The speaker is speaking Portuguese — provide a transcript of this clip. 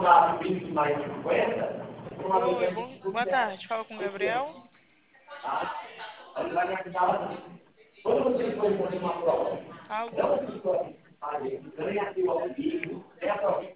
Oi, boa tarde. Fala com o Gabriel. Alô?